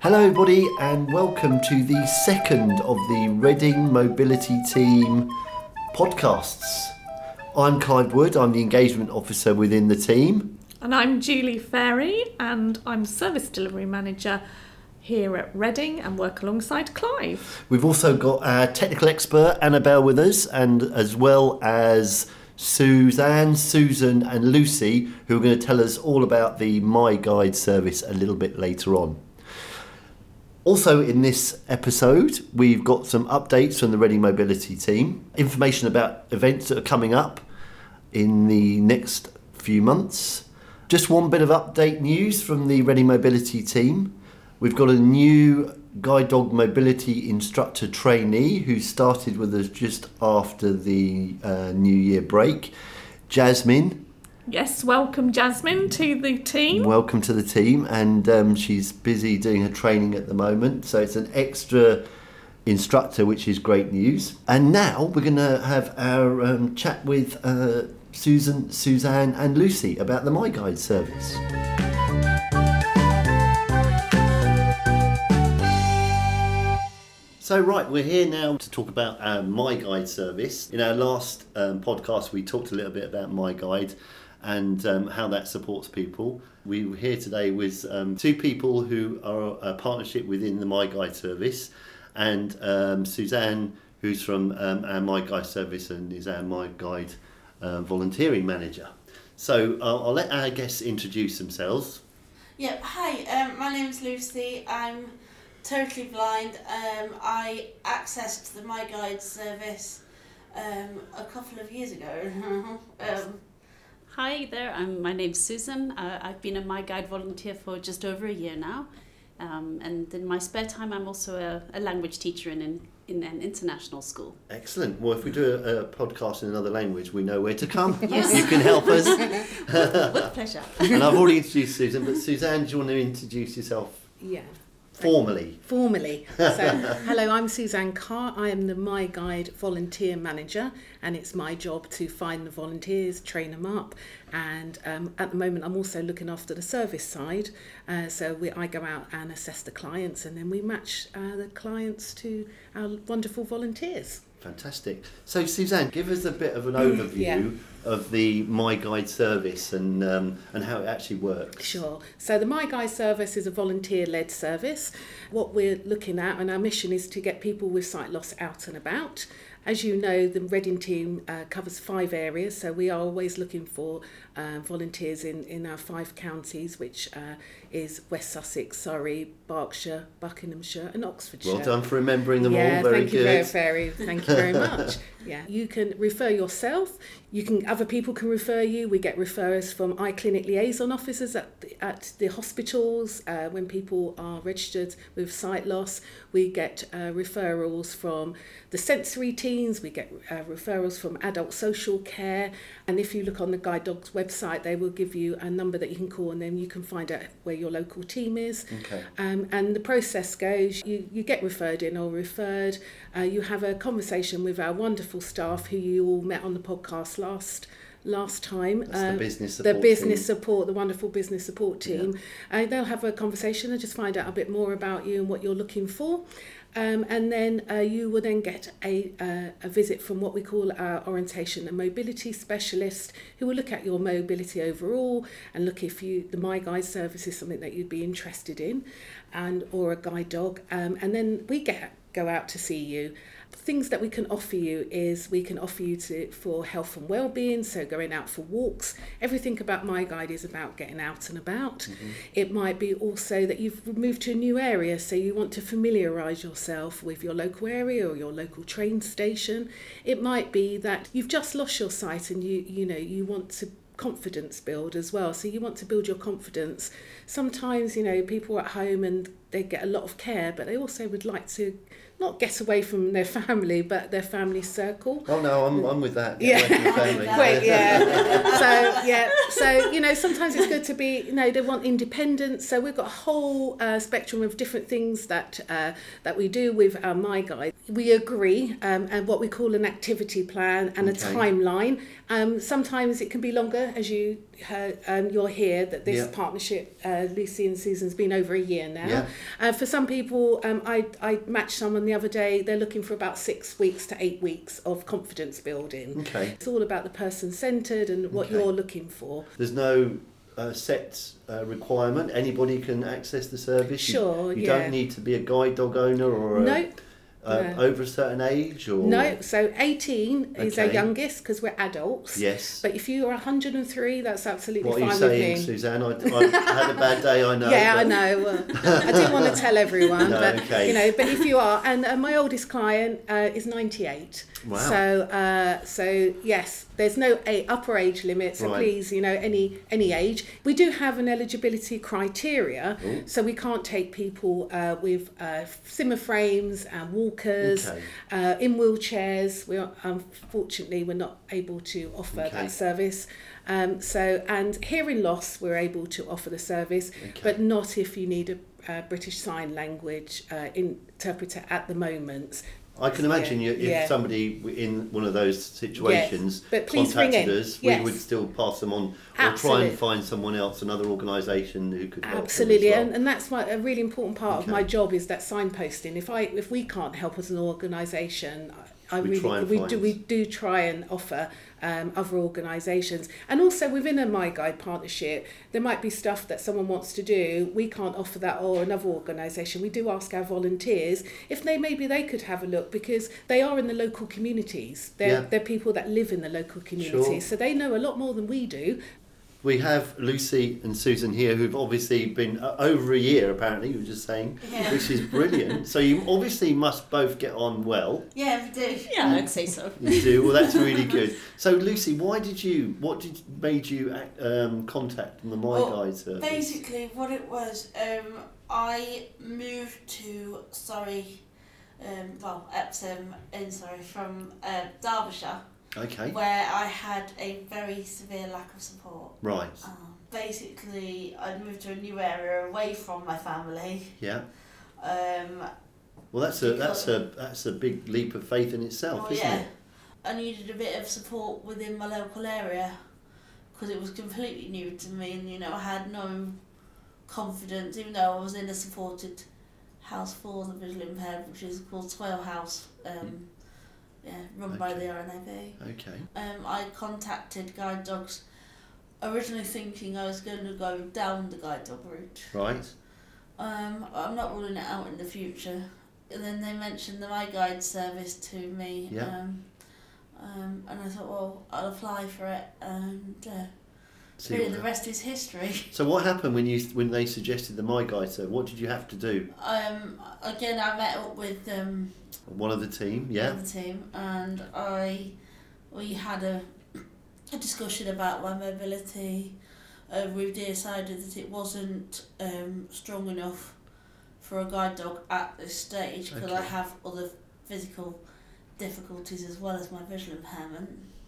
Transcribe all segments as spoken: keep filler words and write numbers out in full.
Hello everybody and welcome to the second of the Reading Mobility Team podcasts. I'm Clive Wood, I'm the engagement officer within the team. And I'm Julie Ferry and I'm service delivery manager here at Reading and work alongside Clive. We've also got our technical expert Annabelle with us, and as well as Suzanne, Susan and Lucy, who are going to tell us all about the My Guide service a little bit later on. Also in this episode, we've got some updates from the Reading Mobility team, information about events that are coming up in the next few months. Just one bit of update news from the Reading Mobility team. We've got a new guide dog mobility instructor trainee who started with us just after the uh, New Year break, Jasmine. Yes, welcome Jasmine to the team. Welcome to the team, and um, she's busy doing her training at the moment, so it's an extra instructor, which is great news. And now we're going to have our um, chat with uh, Susan, Suzanne and Lucy about the My Guide service. So right, we're here now to talk about our My Guide service. In our last um, podcast, we talked a little bit about My Guide and um, how that supports people. We were here today with um, two people who are a partnership within the My Guide service, and um, Suzanne, who's from um, our My Guide service and is our My Guide uh, volunteering manager. So I'll, I'll let our guests introduce themselves. Yep, hi, um, my name's Lucy. I'm totally blind. Um, I accessed the My Guide service um, a couple of years ago. um, Hi there, um, my name's Susan. Uh, I've been a My Guide volunteer for just over a year now. Um, and in my spare time, I'm also a, a language teacher in an, in an international school. Excellent. Well, if we do a, a podcast in another language, we know where to come. Yes. You can help us. with, with pleasure. And I've already introduced Susan, but Suzanne, do you want to introduce yourself? Yeah. Formally. Formally. So, hello, I'm Suzanne Carr. I am the My Guide volunteer manager, and it's my job to find the volunteers, train them up, and um, at the moment I'm also looking after the service side. Uh, so we, I go out and assess the clients, and then we match uh, the clients to our wonderful volunteers. Fantastic. So Suzanne, give us a bit of an overview yeah. of the My Guide service and um, and how it actually works. Sure. So the My Guide service is a volunteer-led service. What we're looking at, and our mission is to get people with sight loss out and about. As you know, the Reading team uh, covers five areas, so we are always looking for uh, volunteers in, in our five counties, which uh, is West Sussex, Surrey, Berkshire, Buckinghamshire and Oxfordshire. Well done for remembering them yeah, all, very thank good. You very, very, thank you very much. Yeah, you can refer yourself, you can other people can refer you. We get referrers from iClinic liaison officers at the, at the hospitals uh, when people are registered with sight loss. We get uh, referrals from the sensory teams, we get uh, referrals from adult social care, and if you look on the Guide Dogs website, they will give you a number that you can call, and then you can find out where your local team is. Okay. Um, and the process goes, you, you get referred in or referred, uh, you have a conversation with our wonderful staff who you all met on the podcast last last time. That's um, the business support The business team. support, the wonderful business support team. Yeah. Uh, they'll have a conversation and just find out a bit more about you and what you're looking for. Um, and then uh, you will then get a, uh, a visit from what we call our orientation and mobility specialist, who will look at your mobility overall and look if you the My Guide service is something that you'd be interested in, and or a guide dog. Um, and then we get go out to see you. Things that we can offer you is we can offer you to for health and well-being, so going out for walks. Everything about My Guide is about getting out and about. Mm-hmm. It might be also that you've moved to a new area, so you want to familiarise yourself with your local area or your local train station. It might be that you've just lost your sight and you you know you want to confidence build as well, so you want to build your confidence. Sometimes, you know, people are at home and they get a lot of care, but they also would like to not get away from their family, but their family circle. Oh no, I'm I'm with that. Get yeah, away from the family. Wait, yeah. So yeah, so you know, sometimes it's good to be. You know, they want independence. So we've got a whole uh, spectrum of different things that uh, that we do with our My Guide. We agree, um, and what we call an activity plan and okay. a timeline. Um, sometimes it can be longer, as you heard, um, you're here that this yeah. partnership, uh, Lucy and Susan's been over a year now. Yeah. Uh, for some people, um, I, I matched someone the other day, they're looking for about six weeks to eight weeks of confidence building. Okay. It's all about the person-centred and what Okay. you're looking for. There's no uh, set uh, requirement. Anybody can access the service. You- Sure, You, yeah. don't need to be a guide dog owner or a, Nope. uh, No. over a certain age or No, so eighteen is our Okay. youngest because we're adults. Yes. But if you are one hundred and three, that's absolutely What are you fine saying, with me. Suzanne? I, I had a bad day. I know. yeah, I but- know. Well, I didn't want to tell everyone, No, but okay. you know. But if you are, and uh, my oldest client uh, is ninety-eight. Wow. So, uh, so yes, there's no a upper age limit. So Right. please, you know, any any age. We do have an eligibility criteria, Ooh. so we can't take people uh, with uh, Zimmer frames and walkers, Okay. uh, in wheelchairs. We are, unfortunately we're not able to offer Okay. that service. Um, so and hearing loss, we're able to offer the service, Okay. but not if you need a uh, British Sign Language uh, interpreter at the moment. I can imagine Yeah, you, if yeah. somebody w- in one of those situations but please ring contacted in. us, Yes. we would still pass them on or try Absolute. and find someone else, another organisation who could help them Absolutely, as well. and, and that's my, a really important part Okay. of my job is that signposting. If I if we can't help as an organisation, I, I We really try and we find- do we do try and offer um, other organisations, and also within a My Guide partnership, there might be stuff that someone wants to do. We can't offer that, or another organisation. We do ask our volunteers if they maybe they could have a look because they are in the local communities. They're Yeah. they're people that live in the local communities, Sure. so they know a lot more than we do. We have Lucy and Susan here who've obviously been uh, over a year apparently, you were just saying, Yeah. which is brilliant. So you obviously must both get on well. Yeah, we do. Yeah, I'd say so. You do, well that's really good. So Lucy, why did you, what did made you act- um, contact the My Well, Guide service? Basically, what it was, um, I moved to Surrey, um, well, Epsom in Surrey from uh, Derbyshire, Okay, where I had a very severe lack of support. right, Um, basically, I'd moved to a new area away from my family. yeah. Um, Well that's a, that's a, that's a big leap of faith in itself, well, isn't yeah, it? I needed a bit of support within my local area because it was completely new to me, and you know I had no confidence, even though I was in a supported house for the visually impaired, which is called Swale House, um, yeah, run by Okay. the R N A B. Okay, Um, I contacted guide dogs, originally thinking I was going to go down the guide dog route. right, Um, I'm not ruling it out in the future. And then they mentioned the My Guide service to me. Yeah. Um, um, and I thought, well, I'll apply for it, and uh, See really what the rest is history. So what happened when you when they suggested the My Guide service? What did you have to do? Um, again, I met up with um, One of the team, yeah, the team, and I we had a, a discussion about my mobility. Uh, we decided that it wasn't um, strong enough for a guide dog at this stage because I Okay. have other physical difficulties as well as my visual impairment.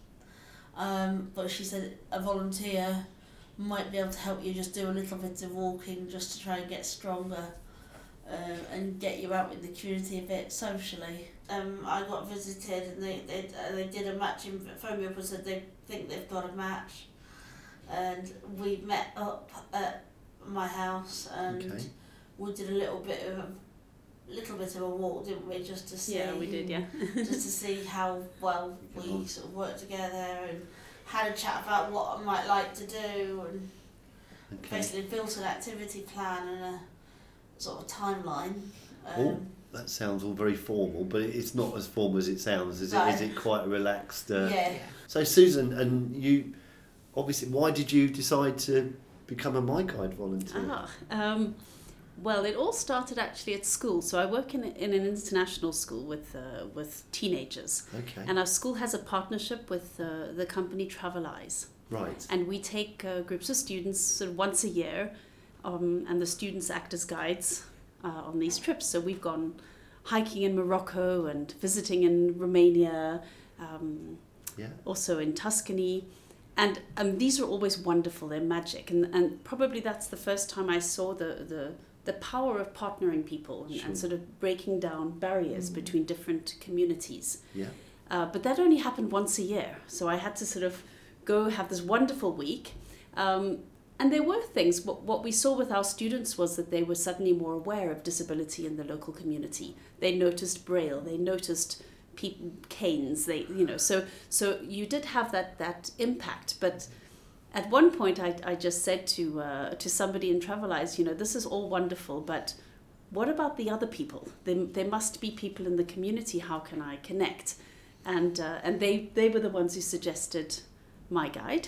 Um, but she said a volunteer might be able to help you just do a little bit of walking just to try and get stronger um, and get you out in the community a bit socially. Um, I got visited and they, they, uh, they did a matching, phoned me up and said they think they've got a match. And we met up at my house and Okay. we did a little bit of a little bit of a walk, didn't we, just to see Yeah, we did, yeah. just to see how well we sort of worked together and had a chat about what I might like to do and okay. basically built an activity plan and a sort of timeline. Oh, Um, that sounds all very formal, but it's not as formal as it sounds, is it? No. Is it quite relaxed? Uh, yeah. So Susan, and you, obviously, why did you decide to become a My Guide volunteer? Ah, um, well, it all started actually at school. So I work in, in an international school with uh, with teenagers. Okay, And our school has a partnership with uh, the company Travel Eyes. right, And we take uh, groups of students sort of once a year, um, and the students act as guides uh, on these trips. So we've gone hiking in Morocco and visiting in Romania, um, yeah, also in Tuscany. And um, these are always wonderful, they're magic. And, and probably that's the first time I saw the, the, the power of partnering people and, Sure. and sort of breaking down barriers Mm. between different communities. yeah, Uh, but that only happened once a year. So I had to sort of go have this wonderful week. Um, and there were things, what, what we saw with our students was that they were suddenly more aware of disability in the local community. They noticed Braille, they noticed people, canes, they, you know, so so you did have that, that impact. But at one point I, I just said to uh, to somebody in Traveleyes, you know, this is all wonderful, but what about the other people? There, there must be people in the community, how can I connect? And uh, and they, they were the ones who suggested My Guide.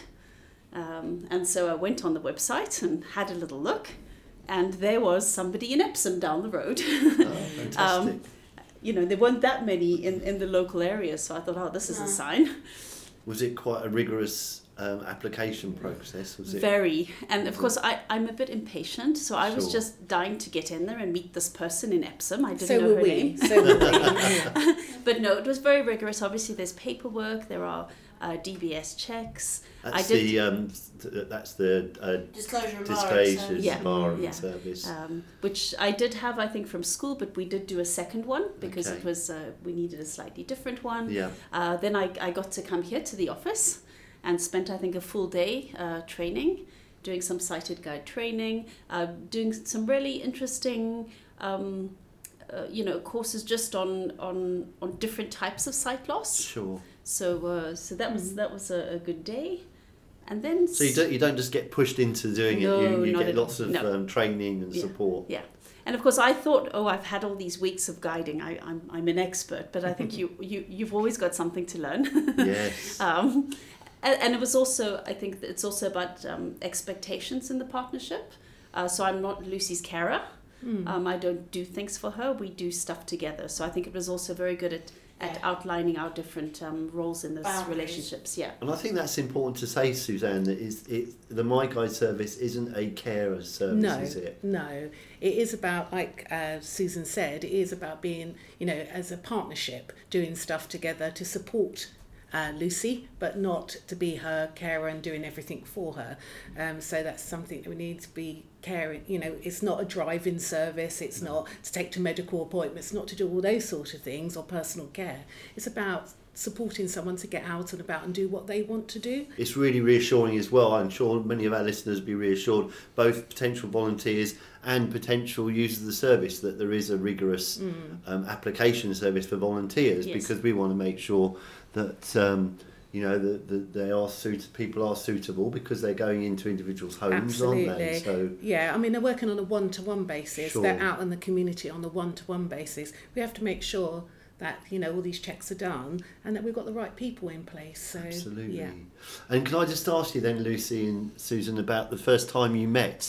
Um, and so I went on the website and had a little look, and there was somebody in Epsom down the road. Oh, fantastic. um, you know, there weren't that many in, in the local area, so I thought, oh, this is No. a sign. Was it quite a rigorous um, application process? Was it? Very. And of Was course, I, I'm a bit impatient, so I was Sure. just dying to get in there and meet this person in Epsom. I didn't So know were her we. name. So were we. But no, it was very rigorous. Obviously, there's paperwork, there are uh, D B S checks. That's I did- the um, th- that's the uh, Disclosure and disclosure, Yeah. bar Yeah. service. Um, which I did have, I think, from school, but we did do a second one because Okay. it was uh, we needed a slightly different one. Yeah. Uh, then I, I got to come here to the office and spent, I think, a full day uh, training, doing some sighted guide training, uh, doing some really interesting, um, uh, you know, courses just on, on on different types of sight loss. Sure. So uh, so that was that was a, a good day, and then So you don't you don't just get pushed into doing No, it. You, you not get at lots all. of No. um, training and Yeah. support. Yeah, and of course I thought, oh, I've had all these weeks of guiding. I, I'm I'm an expert, but I think you you you've always got something to learn. Yes. um, and, and it was also, I think that it's also about um, expectations in the partnership. Uh, so I'm not Lucy's carer. Mm. Um, I don't do things for her. We do stuff together. So I think it was also very good at at Yeah. outlining our different um, roles in those Boundaries. relationships. Yeah. And I think that's important to say, Suzanne, that is it the My Guide service isn't a carer service, No, is it? no. It is about, like uh, Susan said, it is about being, you know, as a partnership, doing stuff together to support uh, Lucy, but not to be her carer and doing everything for her. Um, so that's something that we need to be caring. You know, it's not a drive-in service. It's not to take to medical appointments. Not to do all those sort of things or personal care. It's about supporting someone to get out and about and do what they want to do. It's really reassuring as well. I'm sure many of our listeners will be reassured, both potential volunteers and potential users of the service, that there is a rigorous Mm. um, application service for volunteers, Yes. because we want to make sure that um, you know that the, they are suit people are suitable, because they're going into individuals' homes, aren't they? Absolutely. So Yeah, I mean, they're working on a one-to-one basis. Sure. They're out in the community on a one-to-one basis. We have to make sure that, you know, all these checks are done and that we've got the right people in place. So, absolutely. yeah. And can I just ask you then, Lucy and Susan, about the first time you met?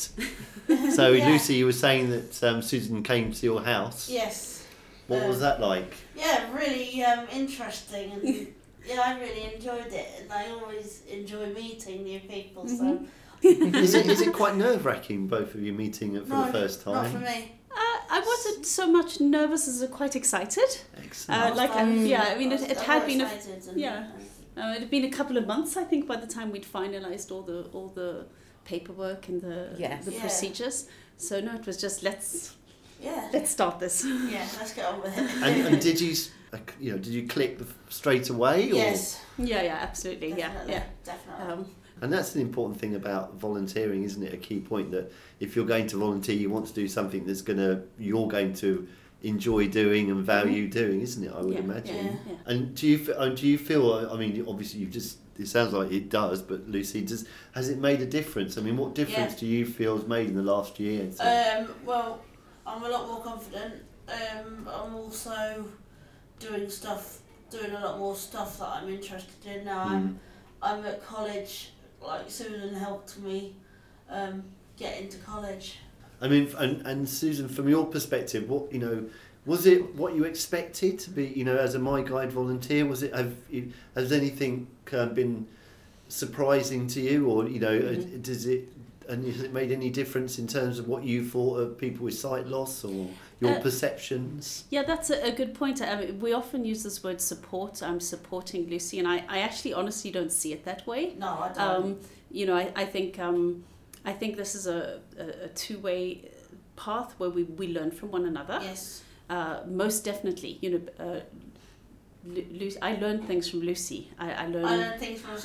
So Yeah. Lucy, you were saying that um, Susan came to your house. Yes. What was Um, that like? Yeah, really um, interesting, and yeah, I really enjoyed it, and I always enjoy meeting new people. So Is it is it quite nerve wracking, both of you meeting it for no, the first time? not for me. Uh, I wasn't so much nervous as quite excited. Excellent. Uh, like, I was, um, yeah, um, I mean, it, was- it I had was been a, excited and, yeah. and uh, it had been a couple of months, I think, by the time we'd finalised all the all the paperwork and the Yes. the Yeah. procedures. So no, it was just let's yeah, let's start this. yeah, let's get on with it. and, and did you s- like, you know did you click straight away? Or? Yes, Yeah, yeah, absolutely, definitely, yeah, definitely. yeah. Um, And that's an important thing about volunteering, isn't it? A key point, that if you're going to volunteer, you want to do something that's gonna you're going to enjoy doing and value doing, isn't it? I would yeah, imagine. Yeah, yeah. And do you f- uh, do you feel? I mean, obviously, you just it sounds like it does. But Lucy, does has it made a difference? I mean, what difference Yeah. do you feel has made in the last year? So- Um, well, I'm a lot more confident. Um, I'm also doing stuff, doing a lot more stuff that I'm interested in now. Mm. I'm, I'm at college. Like Susan helped me um, get into college. I mean, and and Susan, from your perspective, what you know, was it what you expected to be? You know, as a My Guide volunteer, was it? Have you, has anything uh, been surprising to you, or you know, Mhm. uh, does it? And has it made any difference in terms of what you thought of people with sight loss, or your Uh, perceptions? Yeah, that's a, a good point. I mean, we often use this word support. I'm supporting Lucy, and I, I actually honestly don't see it that way. No, I don't. Um, you know, I, I think um, I think this is a, a, a two-way path where we, we learn from one another. yes. Uh, most definitely, you know, uh, Lu- Lu- I learn things from Lucy. I, I learn. I learn things from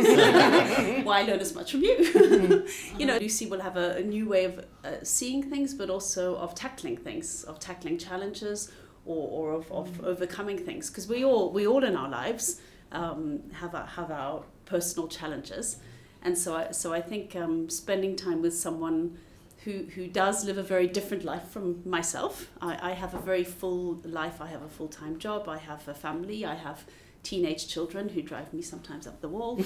Susan. Well, I learn as much from you. You know, Lucy will have a, a new way of uh, seeing things, but also of tackling things, of tackling challenges, or, or of, of overcoming things. Because we all we all in our lives um, have our, have our personal challenges, and so I, so I think um, spending time with someone who who does live a very different life from myself. I, I have a very full life. I have a full-time job. I have a family. I have teenage children who drive me sometimes up the wall.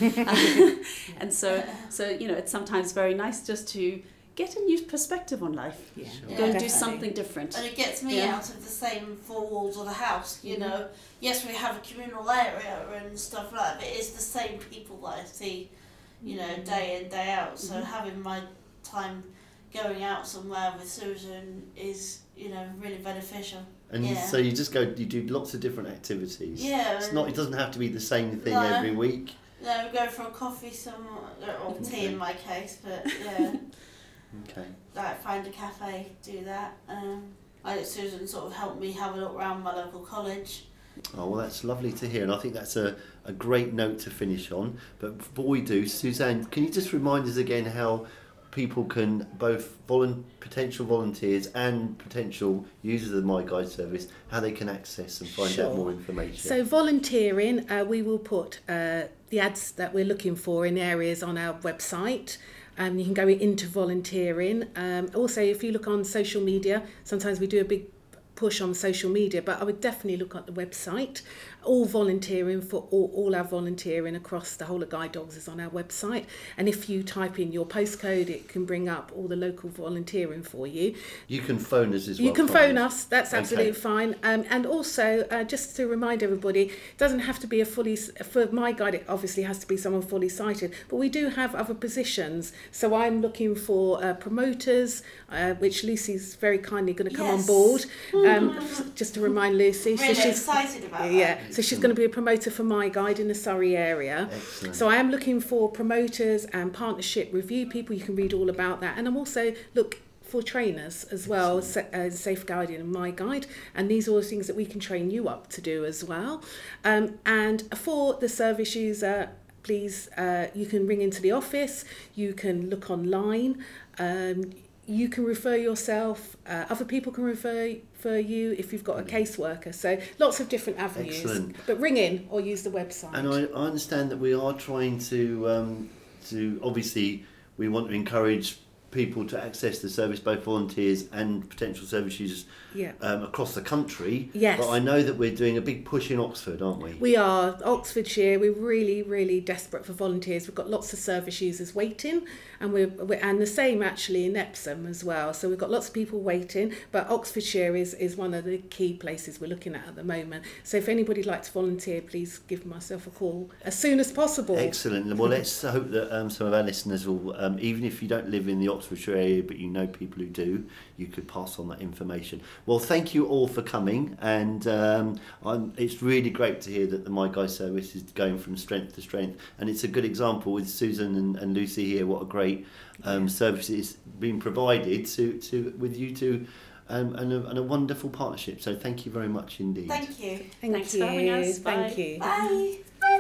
And so, so you know, it's sometimes very nice just to get a new perspective on life. Yeah. Sure. Go Yeah, and do definitely. something different. And it gets me Yeah. out of the same four walls of the house, you Mhm. know. Yes, we have a communal area and stuff like that, but it's the same people that I see, you know, day in, day out. So Mhm. having my time going out somewhere with Susan is, you know, really beneficial. And Yeah. so you just go, you do lots of different activities. Yeah. It's not. It doesn't have to be the same thing No. every week. No, we go for a coffee somewhere, or tea in my case, but yeah, Okay. like find a cafe, do that. Um, I think Susan sort of helped me have a look around my local college. Oh, well, that's lovely to hear, and I think that's a, a great note to finish on. But before we do, Suzanne, can you just remind us again how people can, both volun- potential volunteers and potential users of the My Guide service, how they can access and find Sure. out more information? So volunteering, uh, we will put uh, the ads that we're looking for in areas on our website. Um, you can go into volunteering. Um, also, if you look on social media, sometimes we do a big push on social media, but I would definitely look at the website. All volunteering for all, all our volunteering across the whole of Guide Dogs is on our website. And if you type in your postcode, it can bring up all the local volunteering for you. You can phone us as well. You can can't phone you? us, that's Okay. absolutely fine. Um, and also, uh, just to remind everybody, it doesn't have to be a fully, for My Guide, it obviously has to be someone fully sighted, but we do have other positions. So I'm looking for uh, promoters, uh, which Lucy's very kindly going to come Yes. on board. Um, just to remind Lucy. Really so she's, excited about yeah, that. so she's going to be a promoter for My Guide in the Surrey area. Excellent. So I am looking for promoters and partnership review people. You can read all about that. And I'm also look for trainers as well, sa- uh, Safeguarding and My Guide. And these are all the things that we can train you up to do as well. Um, and for the service user, please, uh, you can ring into the office. You can look online. Um, you can refer yourself. Uh, other people can refer for you if you've got a caseworker. So lots of different avenues. Excellent. But ring in or use the website. And I, I understand that we are trying to, um, to obviously, we want to encourage people to access the service, both volunteers and potential service users Yeah. um, across the country. Yes. But I know that we're doing a big push in Oxford, aren't we? We are, Oxfordshire, we're really, really desperate for volunteers. We've got lots of service users waiting, and we're, we're and the same actually in Epsom as well. So we've got lots of people waiting, but Oxfordshire is, is one of the key places we're looking at at the moment. So if anybody'd like to volunteer, please give myself a call as soon as possible. Excellent. Well, let's hope that um, some of our listeners will, um, even if you don't live in the Oxfordshire area, but you know people who do, you could pass on that information. Well, thank you all for coming, and um, I'm, it's really great to hear that the My Guide service is going from strength to strength, and it's a good example with Susan and, and Lucy here, what a great um, service is being provided to, to with you two, um, and, a, and a wonderful partnership. So thank you very much indeed. Thank you. Thank Thanks you. for having us. Thank Bye. you. Bye.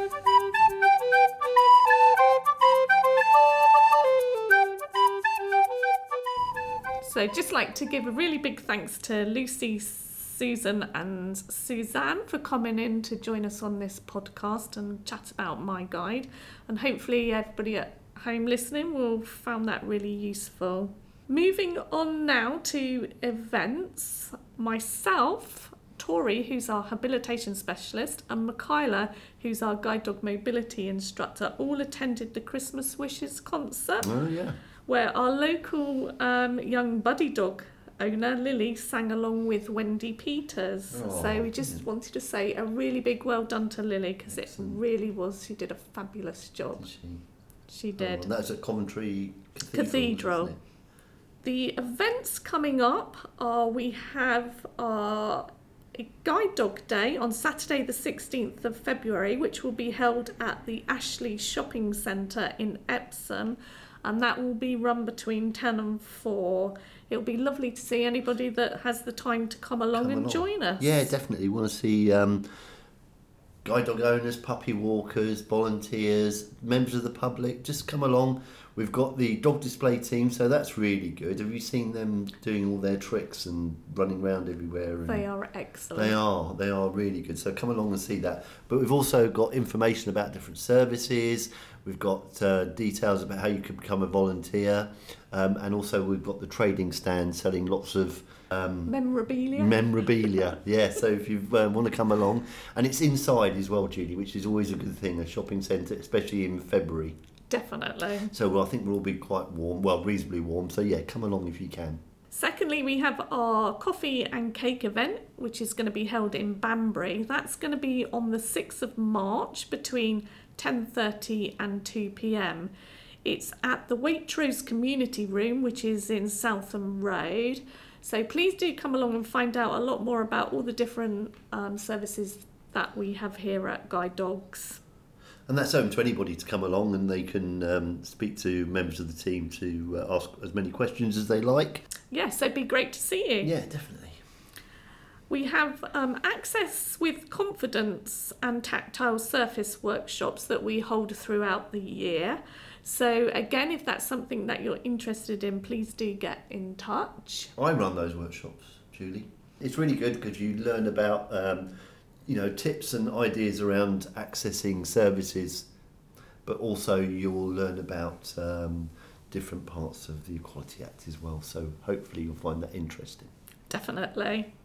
So just like to give a really big thanks to Lucy, Susan and Suzanne for coming in to join us on this podcast and chat about My Guide. And hopefully everybody at home listening will found that really useful. Moving on now to events. Myself, Tori, who's our habilitation specialist, and Michaela, who's our guide dog mobility instructor, all attended the Christmas Wishes concert, Oh yeah. where our local um, young buddy dog owner, Lily, sang along with Wendy Peters. Oh, so we just brilliant. wanted to say a really big well done to Lily, because it Excellent. really was, she did a fabulous job. Did she? She did. Oh, that's at Coventry Cathedral. Cathedral. Isn't it? The events coming up are, we have our Guide Dog Day on Saturday the sixteenth of February, which will be held at the Ashley Shopping Centre in Epsom, and that will be run between ten and four. It'll be lovely to see anybody that has the time to come along Come and along. join us. Yeah, definitely. Want to see um, guide dog owners, puppy walkers, volunteers, members of the public, just come along. We've got the dog display team, so that's really good. Have you seen them doing all their tricks and running around everywhere? And They are excellent. They are. They are really good. So come along and see that. But we've also got information about different services. We've got uh, details about how you can become a volunteer. Um, and also we've got the trading stand selling lots of um, Memorabilia. memorabilia. Yeah, so if you uh, want to come along. And it's inside as well, Julie, which is always a good thing, a shopping centre, especially in February. Definitely. So well, I think we'll all be quite warm, well, reasonably warm. So yeah, come along if you can. Secondly, we have our coffee and cake event, which is going to be held in Banbury. That's going to be on the sixth of March between ten thirty and two p.m. It's at the Waitrose Community Room, which is in Southam Road. So please do come along and find out a lot more about all the different um, services that we have here at Guide Dogs. And that's open to anybody to come along, and they can um, speak to members of the team to uh, ask as many questions as they like. Yes, it'd be great to see you. Yeah, definitely. We have um, Access with Confidence and tactile surface workshops that we hold throughout the year. So again, if that's something that you're interested in, please do get in touch. I run those workshops, Julie. It's really good because you learn about um, you know, tips and ideas around accessing services, but also you'll learn about um, different parts of the Equality Act as well. So hopefully you'll find that interesting. Definitely.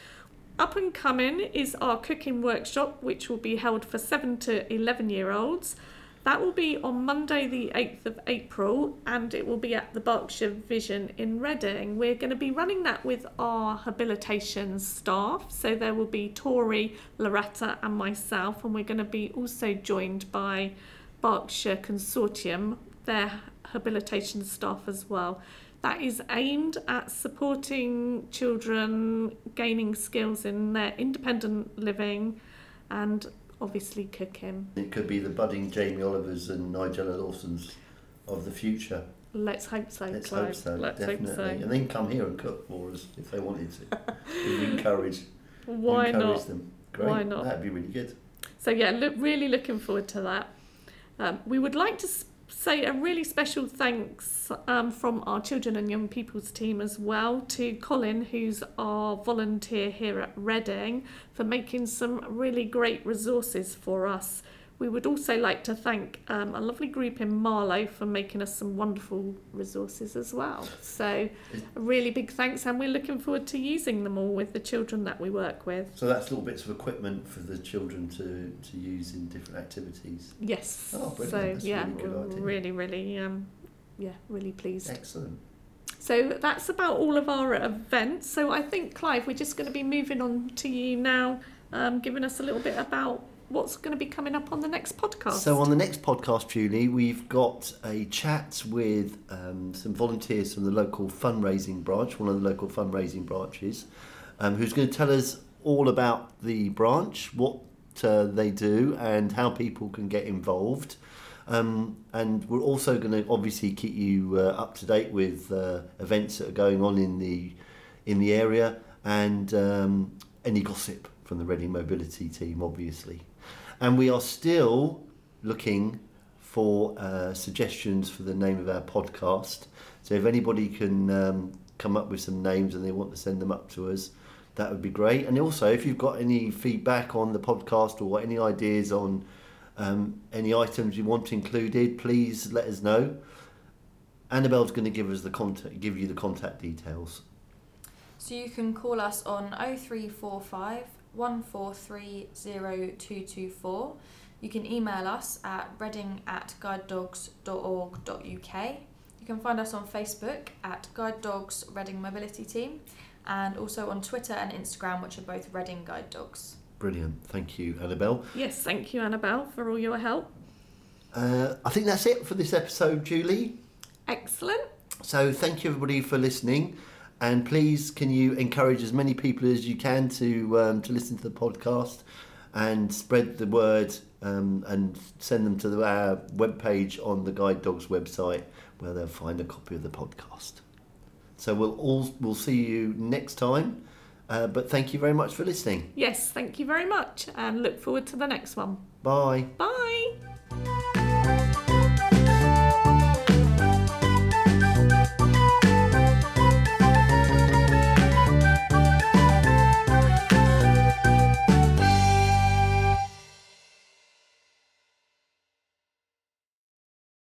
Up and coming is our cooking workshop, which will be held for seven to eleven year olds. That will be on Monday the eighth of April, and it will be at the Berkshire Vision in Reading. We're going to be running that with our habilitation staff, so there will be Tori, Loretta and myself, and we're going to be also joined by Berkshire Consortium, their habilitation staff as well. That is aimed at supporting children gaining skills in their independent living and obviously cooking. It could be the budding Jamie Olivers and Nigella Lawsons of the future. Let's hope so, Let's Clive. hope so, Let's definitely. hope so. And they can come here and cook for us if they wanted to. We encourage, Why encourage not? them. Great. Why not? That'd be really good. So yeah, look, really looking forward to that. Um, we would like to s- say a really special thanks um, from our children and young people's team as well to Colin, who's our volunteer here at Reading, for making some really great resources for us. We would also like to thank um, a lovely group in Marlow for making us some wonderful resources as well. So a really big thanks, and we're looking forward to using them all with the children that we work with. So that's little bits of equipment for the children to, to use in different activities. Yes. Oh, brilliant. So That's a yeah, really good we're idea. really, really, um, yeah, really pleased. Excellent. So that's about all of our events. So I think, Clive, we're just going to be moving on to you now, um, giving us a little bit about what's going to be coming up on the next podcast. So on the next podcast, Julie, we've got a chat with um, some volunteers from the local fundraising branch, one of the local fundraising branches, um, who's going to tell us all about the branch, what uh, they do and how people can get involved. Um, and we're also going to obviously keep you uh, up to date with uh, events that are going on in the in the area and um, any gossip from the Reading Mobility team, obviously. And we are still looking for uh, suggestions for the name of our podcast. So if anybody can um, come up with some names and they want to send them up to us, that would be great. And also, if you've got any feedback on the podcast or any ideas on um, any items you want included, please let us know. Annabelle's going to give us the contact, give you the contact details. So you can call us on oh three four five, one four three, oh two two four. You can email us at reading at guide dogs dot org dot U K. You can find us on Facebook at Guide Dogs Reading Mobility Team, and also on Twitter and Instagram, which are both Reading Guide Dogs. Brilliant. Thank you, Annabelle. Yes, thank you, Annabelle, for all your help. Uh, I think that's it for this episode, Julie. Excellent. So thank you, everybody, for listening. And please, can you encourage as many people as you can to um, to listen to the podcast and spread the word um, and send them to the, our webpage on the Guide Dogs website where they'll find a copy of the podcast. So we'll all we'll see you next time. Uh, but thank you very much for listening. Yes, thank you very much, and look forward to the next one. Bye. Bye.